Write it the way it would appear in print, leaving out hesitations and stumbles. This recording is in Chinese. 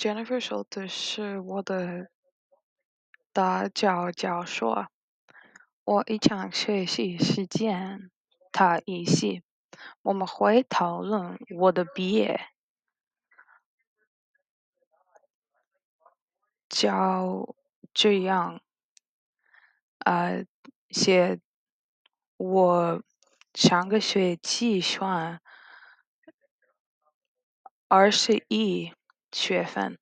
Jennifer 说的是我的大教授，我一场学习时间，他一起，我们会讨论我的毕业，就这样，呃，写我上个学期选21学分，